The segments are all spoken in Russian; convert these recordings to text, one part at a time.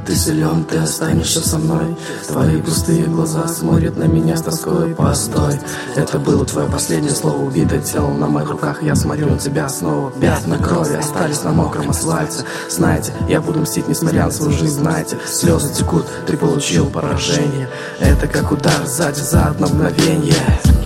ты силен, ты останешься со мной. Твои пустые глаза смотрят на меня с тоской. Постой, это было твое последнее слово. Убитое тело на моих руках, я смотрю на тебя снова. Пятна крови остались на мокром асфальте. Знаете, я буду мстить, несмотря на свою жизнь. Знаете, слезы текут, ты получил поражение. Это как удар сзади за одно мгновение.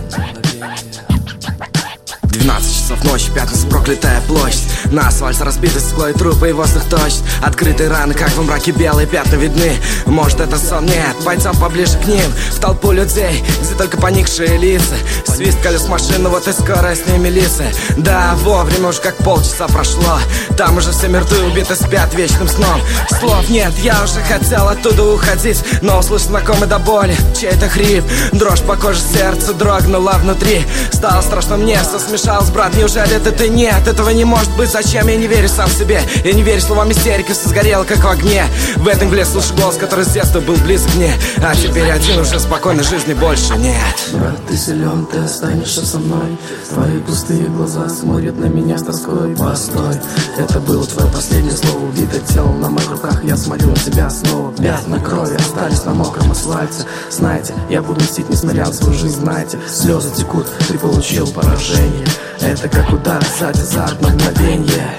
12 часов ночи, пятница, проклятая площадь. На асфальте разбитое стекло и трупы, и воздух точит. Открытые раны, как во мраке белые пятна видны. Может это сон? Нет, пойдем поближе к ним. В толпу людей, где только поникшие лица. Свист колес машины, вот и скорая с ними лица. Да, вовремя уж как полчаса прошло. Там уже все мертвы, убиты, спят вечным сном. Слов нет, я уже хотел оттуда уходить, но услышал знакомый до боли чей-то хрип. Дрожь по коже, сердце дрогнуло внутри. Стало страшно мне, все смешалось, брат, неужели это ты? Нет, этого не может быть, зачем? Я не верю сам себе, я не верю словам истерики, все сгорело как в огне. В этом гле слышу голос, который с детства был близок мне. А теперь один, уже спокойной жизни больше нет. Брат, ты силен, ты останешься со мной. Твои пустые глаза смотрят на меня с тоской. Постой, это было твое последнее слово. Убитое тело на моих руках, я смотрю на тебя снова. Пятна крови остались на мокром асфальте. Знаете, я буду мстить, несмотря на свою жизнь. Знаете, слезы текут, ты получил поражение. Это как удар сзади за одно мгновение.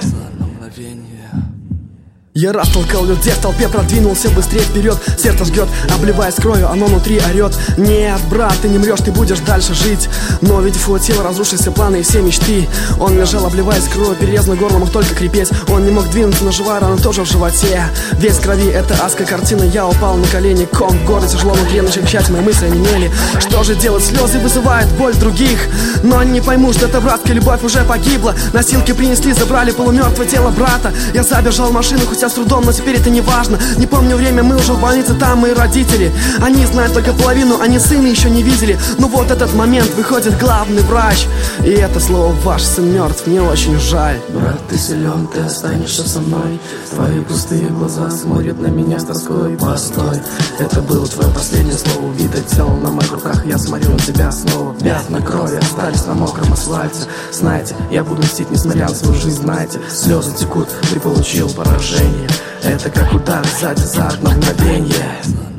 Я растолкал людей, в толпе продвинулся быстрее вперед. Сердце жгет, обливаясь кровью, оно внутри орет. Нет, брат, ты не мрешь, ты будешь дальше жить. Но видев его тело, разрушились все планы и все мечты. Он лежал, обливаясь кровью, перерезанный горло мог только крепеть. Он не мог двинуться, но живая рана тоже в животе. Весь в крови, это адская картина. Я упал на колени, ком в горле тяжело внутри, начали кричать, мои мысли онемели. Что же делать? Слезы вызывают боль других. Но они не поймут, что эта братская любовь уже погибла. Носилки принесли, забрали полумертвое тело брата. Я забежал в машину, хотя с трудом, но теперь это не важно. Не помню время, мы уже в больнице, там мои родители. Они знают только половину, они сына еще не видели. Но вот этот момент, выходит главный врач. И это слово: ваш сын мертв, мне очень жаль. Брат, ты силен, ты останешься со мной. Твои пустые глаза смотрят на меня с тоской. Постой, это было твое последнее слово. Убитое тело на моих руках, я смотрю на тебя снова. Пятна крови остались на мокром асфальте. Знаете, я буду мстить, несмотря на свою жизнь. Знаете, слезы текут, ты получил поражение. Это как удар сзади за одно мгновение.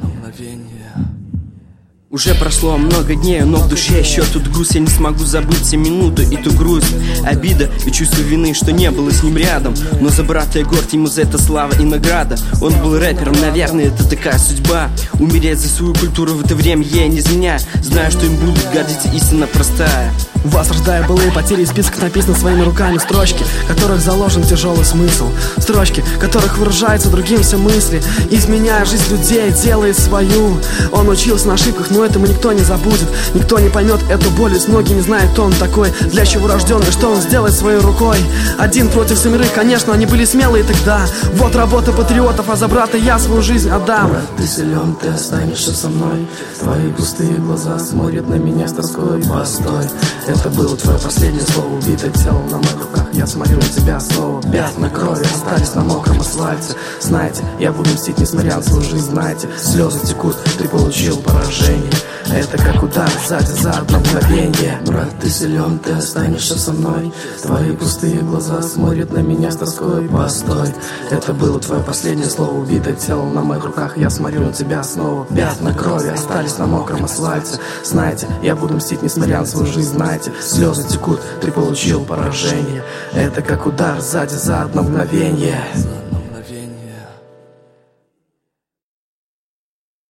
Уже прошло много дней, но в душе еще тут груз. Я не смогу забыть все минуты и ту грусть. Обида и чувство вины, что не было с ним рядом. Но за брата я горд, ему за это слава и награда. Он был рэпером, наверное, это такая судьба. Умереть за свою культуру в это время я не изменяю. Знаю, что им будут гордиться, истина простая. Возрождая былые потери, список написан своими руками. Строчки, в которых заложен тяжелый смысл. Строчки, в которых выражаются другим все мысли. Изменяя жизнь людей, делает свою. Он учился на ошибках, но этому никто не забудет. Никто не поймет эту боль, ведь многие не знают, кто он такой. Для чего рожденный, что он сделает своей рукой. Один против семерых, конечно, они были смелые тогда. Вот работа патриотов, а за брата я свою жизнь отдам. Брат, ты силен, ты останешься со мной. Твои пустые глаза смотрят на меня с тоской. Постой, это было твое последнее слово. Убитое тело на моих руках, я смотрю на тебя снова. Пятна крови остались на мокром асфальте. Знаете, я буду мстить, несмотря на свою жизнь. Знаете, слезы текут, ты получил поражение. Это как удар сзади за одно мгновение. Брат, ты силен, ты останешься со мной. Твои пустые глаза смотрят на меня с тоской. Постой, это было твое последнее слово. Убитое тело на моих руках, я смотрю на тебя снова. Пятна крови остались на мокром асфальте. Знаете, я буду мстить, несмотря на свою жизнь. Знаете, слезы текут, ты получил поражение. Это как удар сзади за одно мгновение.